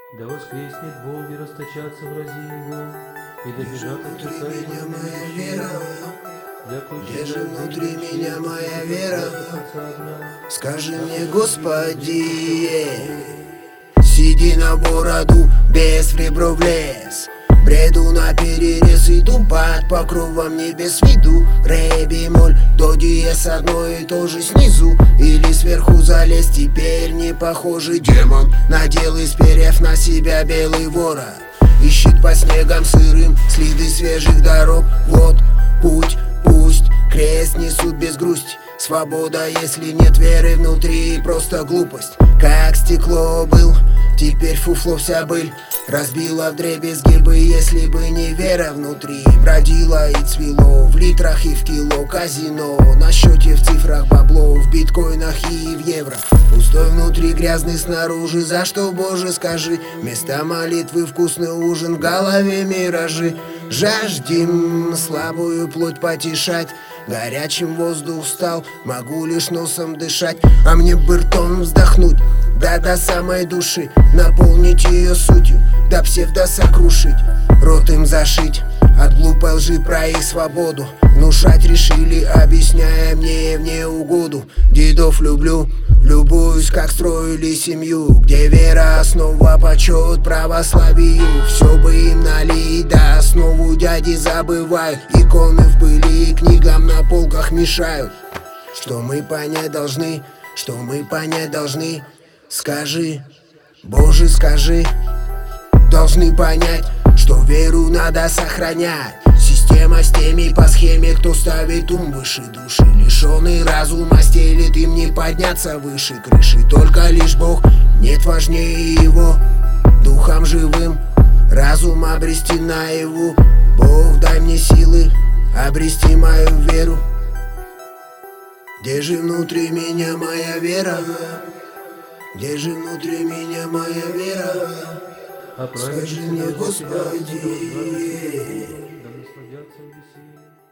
Да воскреснет Бог и расточатся врази Его, и добежат от сердца Его Меня моя ненавидящие вера, Его. где же внутри меня моя вера? Скажи мне, Господи, Господи, сиди на бороду, без в ребро влез. Бреду на перерез, иду под покровом небес, виду ре бемоль, до диез одно и то же снизу. Или сверху залез, теперь не похожий демон. Надел из перьев на себя белый ворот, ищет по снегам сырым следы свежих дорог. Вот путь, пусть крест несут без грусти. Свобода, если нет веры внутри, просто глупость. Как стекло был, теперь фуфло вся быль. Разбила вдребезги бы, если бы не вера внутри. Бродила и цвело в литрах и в кило казино. На счете в цифрах бабло, в биткоинах и в евро. Пустой внутри, грязный снаружи, за что, Боже, скажи. Вместо молитвы вкусный ужин, в голове миражи. Жаждем слабую плоть потешать, горячим воздух стал, могу лишь носом дышать. А мне бы ртом вздохнуть, да до самой души, наполнить ее сутью, да псевдо сокрушить, рот им зашить. От глупой лжи про их свободу внушать решили, объясняя мне в неугоду. Дедов люблю, любуюсь, как строили семью, где вера основа, почет православию. Все бы им налить, да основу дяди забывают. Иконы в пыли, книгам на полках мешают. Что мы понять должны, что мы понять должны. Скажи, Боже, скажи. Должны понять, что веру надо сохранять. Система с теми по схеме, кто ставит ум выше души. Лишенный разума стелит, им не подняться выше крыши. Только лишь Бог, нет важнее Его. Духом живым разум обрести наяву. Бог, дай мне силы обрести мою веру. Где же внутри меня моя вера? Где же внутри меня моя вера? а Скажи праведницы мне, найдут себя, Господи. да насладятся в веселье.